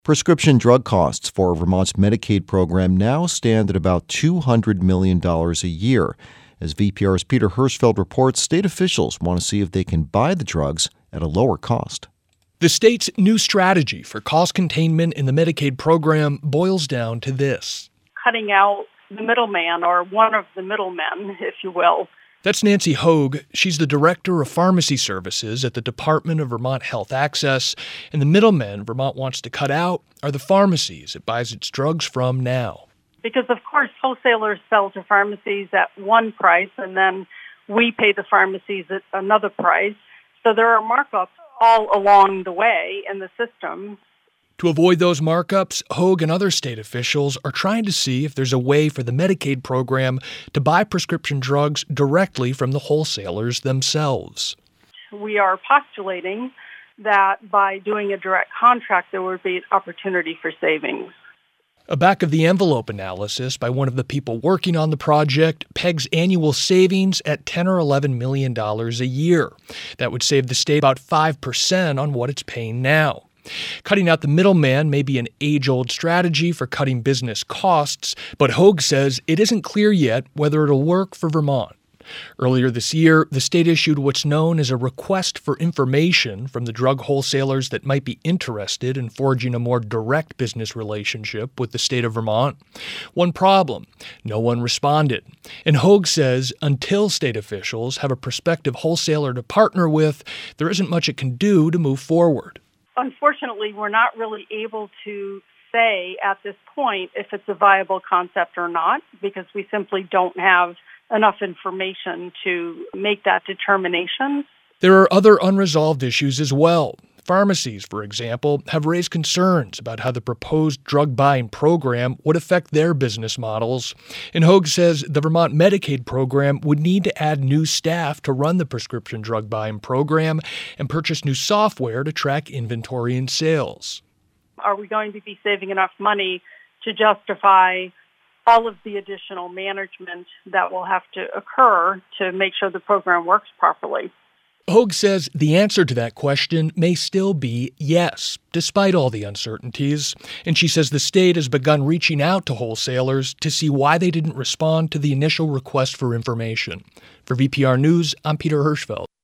Prescription drug costs for Vermont's Medicaid program now stand at about $200 million a year. As VPR's Peter Hirschfeld reports, state officials want to see if they can buy the drugs at a lower cost. The state's new strategy for cost containment in the Medicaid program boils down to this: cutting out the middleman, or one of the middlemen, if you will. That's Nancy Hogue. She's the Director of Pharmacy Services at the Department of Vermont Health Access. And the middlemen Vermont wants to cut out are the pharmacies it buys its drugs from now. Because, of course, wholesalers sell to pharmacies at one price, and then we pay the pharmacies at another price. So there are markups all along the way in the system. To avoid those markups, Hogue and other state officials are trying to see if there's a way for the Medicaid program to buy prescription drugs directly from the wholesalers themselves. We are postulating that by doing a direct contract, there would be an opportunity for savings. A back-of-the-envelope analysis by one of the people working on the project pegs annual savings at $10 or $11 million a year. That would save the state about 5% on what it's paying now. Cutting out the middleman may be an age-old strategy for cutting business costs, but Hogue says it isn't clear yet whether it'll work for Vermont. Earlier this year, the state issued what's known as a request for information from the drug wholesalers that might be interested in forging a more direct business relationship with the state of Vermont. One problem: no one responded. And Hogue says until state officials have a prospective wholesaler to partner with, there isn't much it can do to move forward. Unfortunately, we're not really able to say at this point if it's a viable concept or not, because we simply don't have enough information to make that determination. There are other unresolved issues as well. Pharmacies, for example, have raised concerns about how the proposed drug buying program would affect their business models. And Hogue says the Vermont Medicaid program would need to add new staff to run the prescription drug buying program and purchase new software to track inventory and sales. Are we going to be saving enough money to justify all of the additional management that will have to occur to make sure the program works properly? Hogue says the answer to that question may still be yes, despite all the uncertainties. And she says the state has begun reaching out to wholesalers to see why they didn't respond to the initial request for information. For VPR News, I'm Peter Hirschfeld.